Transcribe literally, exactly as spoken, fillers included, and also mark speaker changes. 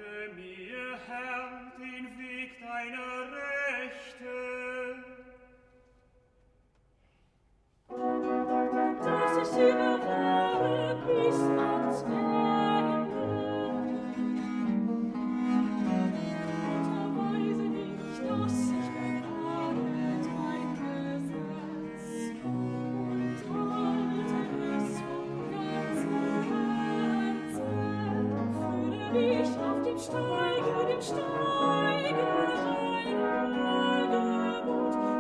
Speaker 1: Zeige mir, Herr, den Weg deiner Rechte.
Speaker 2: Dass ich sie bewahre bis ans Ende. Unterweise mich, dass ich bewahre dein Gesetz und halte es von ganzem Herzen. Führe mich auf dem Steige, dem Steige deiner Gebot.